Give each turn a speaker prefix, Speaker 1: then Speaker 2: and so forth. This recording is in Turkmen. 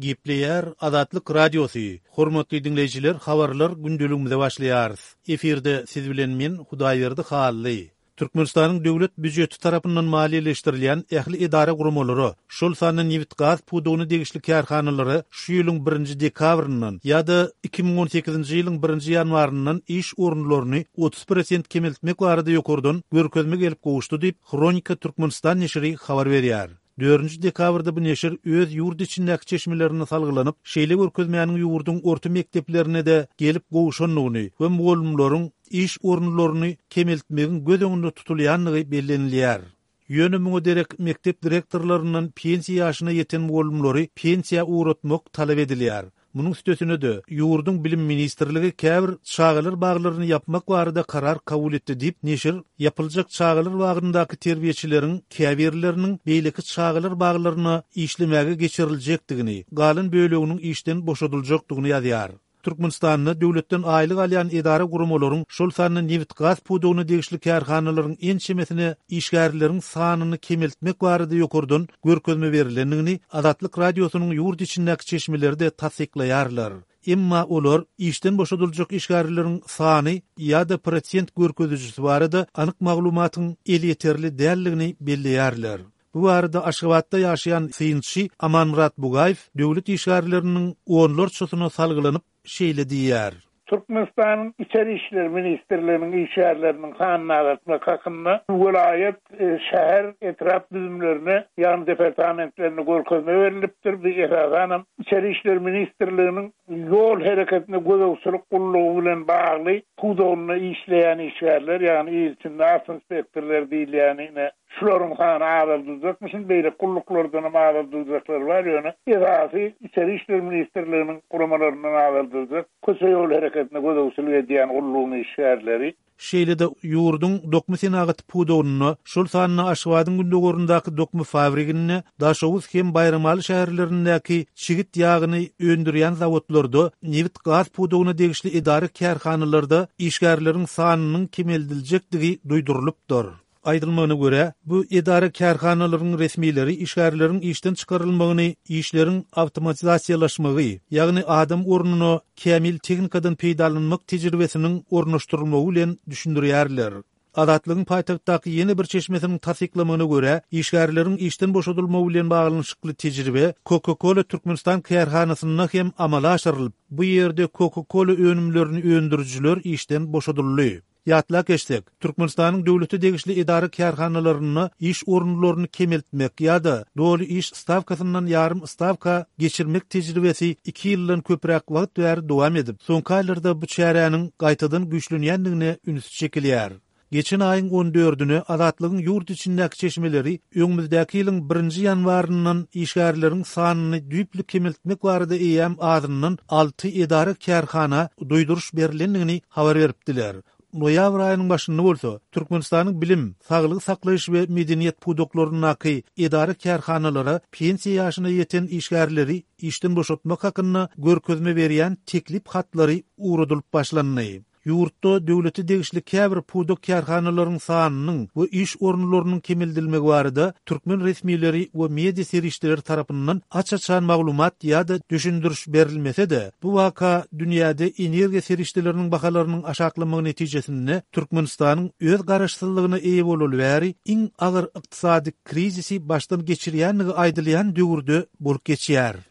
Speaker 1: Gipleyer Adatlyk Radiosu. Hormatly dinleyijiler, habarlar gündelüğümizde başlaýar. Eferde siz bilen men Hudaýberdi Hally. Türkmenistanyň döwlet büdjeti tarapyndan maliýeleşdirilýän ähli idara gurumlary, şol sanyň ýewit gaz pudugyny degişli kärhanalary şu ýylyň 1 dekabryndan ýa-da 2018-nji ýylyň 1 ýanwaryndan iş orunlaryny 30% kemeltmek barada ýokurdan görkezme gelip gowuşdy diýip Kronika Türkmenistan neşri habar berýär. 4 dekabrda bu neşir öz ýurt içindäki çeşmelerini salgylanyp, şeýle görkezmäniň ýurduň orta mekdeplerine de gelip gowuşanlygyny we mugallimlaryň iş orunlaryny kemeltmegiň göz öňünde tutulýanlygy bellenilýär. Ýönümüňe derek mektep direktorlarynyň pensiýa ýaşyna ýeten mugallimlary pensiýa uğratmak talap edilýär. Munun üstesine de ýurdun bilim ministrligi käbir çağılar baglaryny yapmak barada karar kabul etdi diýip neşir yapyljak çağılar bagyndaky terbiýeçileriň käbirleriniň beýleki çağılar baglaryny işlemege geçiriljekdigini, galyn böleginiň işden boşadyljakdygyny ýazýar. Türkmenistanyň döwletden aýlyk alýan idara gurumlaryň şol sanyny ýewit gaz pudugyny degişli kärhanalaryň ençemesine işgärleriň sanyny kemeltmek barada ýokurdan görkezme berilendigini Adatlyk Radiosynyň ýurt içindäki çeşmelerde tasdiklaýarlar. Emma olar işden boşadyljak işgärleriň sany ýa-da prosent görkezüjisi barada anyk maglumatyň elýeterli dälligini belleýärler. Bu arada Aşgabatda ýaşaýan synçy Amanmurat Bugaýew döwlet işgärleriniň onlar çysyna salgylanyp şeýle diýär.
Speaker 2: Türkmenistan'ın İçeri İşler Ministerliğinin işyerlerinin kanunu aratmak hakkında vilayet, şehir, etraf düzümlerine, yan departamentlerine görkezme verilipdir. Bir esasanım İçeri İşler Ministerliğinin yol hareketine gözoksuluk kulluğu bilen bağlı pudoğunu işleyen işyerler, yani ilçinde as inspektörler değil, yani şuların kanı ağırlıldıracakmışın, böyle kulluklardan ağırlıldıracaklar var, yani esası İçeri İşler Ministerliğinin kurumalarından ağırlıldıracak, kısa yol hareketine gözoksuluk ediyen kulluğun işyerleri.
Speaker 1: Şeýle de ýurdun dokma senagat pudogyny, şol sanyny Aşgabatyň gündegorundaky dokma fabrikini, Daşowuz hem Bayramaly şäherlerindäki çigit ýagyny öndürýän zawodlarda, ýewit gaz pudogyny degişli idara kärhanalarda işgärleriň sanynyň kemeldiriljekdigi duýdurylypdyr. Aýdylmagyna görä, bu idara kärhanalaryň resmileri işgärleriň işden çykarylmagyny, işleriň awtomatizasiýalaşmagy, ýagny adam ornuny kämil teknikadan peýdalanmak tejribesiniň ornaşdyrylmagy bilen düşündirýärler. Adatlygyň paýtagtdaky ýene bir çeşmesiniň tasdiklamagyna görä, işgärleriň işden boşadylmagy bilen baglanyşykly tejribe Coca-Cola Türkmenistan kärhanasyna hem amala aşyrylyp, bu ýerde Coca-Cola önümlerini öndürüjiler işden boşadylýar. Ýatlak geçsek, Türkmenistanyň döwleti degişli idara kärhanalaryny iş orunlaryny kemeltmek ýa-da doly iş stavkasyndan ýarym stavka geçirmek tejribesi 2 ýyldan köprek wagt bäri dowam edip, soňky aýlarda bu çäräniň gaýtadan güýçlenýändigine üns çekilýär. Geçen ayın 14-nü Adatlygyň ýurt içindäki çeşmeleri öňümüzdäki ýylyň 1 ýanwaryndan işgärleriň sanyny düýpli kemeltmek barada eýem adyndan 6 idara kärhana duýduruş berilendigini habar beripdiler. Noýabr aýynyň başynda bolsa, Türkmenistanyň bilim, saglyk saklaýyş we medeniýet pudoklarynaky idara kärhanalary pensiýa ýaşyna ýeten işgärleri işden boşatmak hakynda görkezme berýän teklip hatlary uğradylyp başlandy. Ýurtda döwleti degişli käbir pudok kärhanalaryň sanynyň we iş orunlarynyň kemeldilmegi barada türkmen resmileri we media serişleri tarapyndan açaçan maglumat ýa-da düşündiriş berilmese de, bu waka dünýäde energiýa serişleriniň bahalarynyň aşaklamagy netijesinde Türkmenistanyň öz garaşsyzlygyna eýe bolaly bäri iň agyr ykdysady krizisi başdan geçirýänligi aýdylýan döwürde bolup geçýär.